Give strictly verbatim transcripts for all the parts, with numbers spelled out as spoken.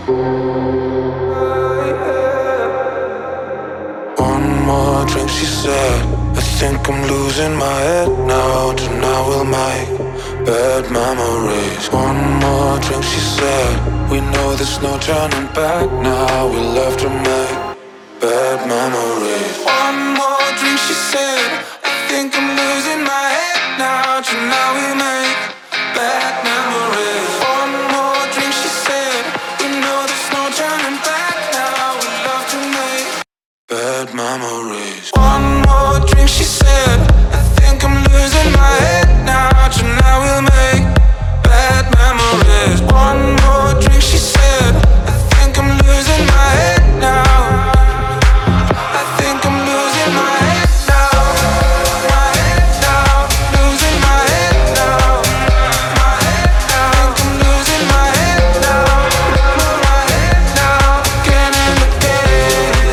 One more drink, she said. I think I'm losing my head now. Tonight we'll make bad memories. One more drink, she said. We know there's no turning back now. We love to make bad memories. One more drink, she said. I think I'm losing my head now. Tonight we make bad memories. One more drink, she said. We know there's no turning back now. We love to make bad memories. One more drink, she said. I think I'm losing my head now. Tonight we'll make bad memories. One more drink, she said. I think I'm losing my head now. I think I'm losing my head now. My head now. Losing my head now. My head now. I think I'm losing my head now. My head now. Again and again.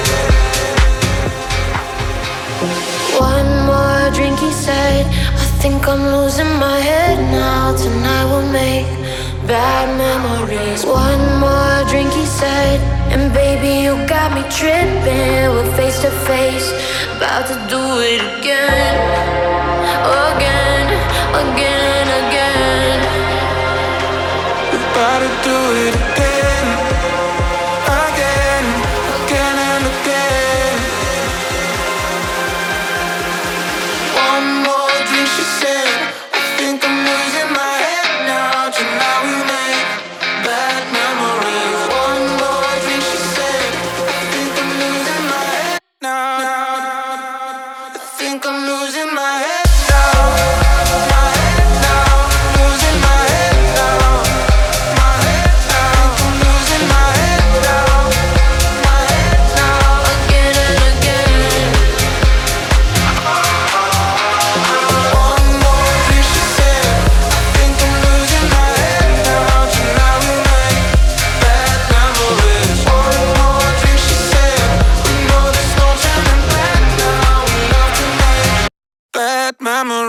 One more drink, he said. I think I'm losing my head now. Tonight we'll make bad memories. One more drink, he said. And baby, you got me tripping. We're face to face, about to do it again. Again, again, again. About to do it again. Again, again and again. One more drink, she said. I think I'm losing my head now. Tonight we make bad memories. One more drink, she said. I think I'm losing my head now. I think I'm losing my head now. My head now. Losing my head now. My head now. I think I'm losing my head now. My head now. Again and again. One more drink, she said. I think I'm losing my head now. Tonight we make bad memories. One more drink, she said. We know there's no turning back now. We love to make bad memories.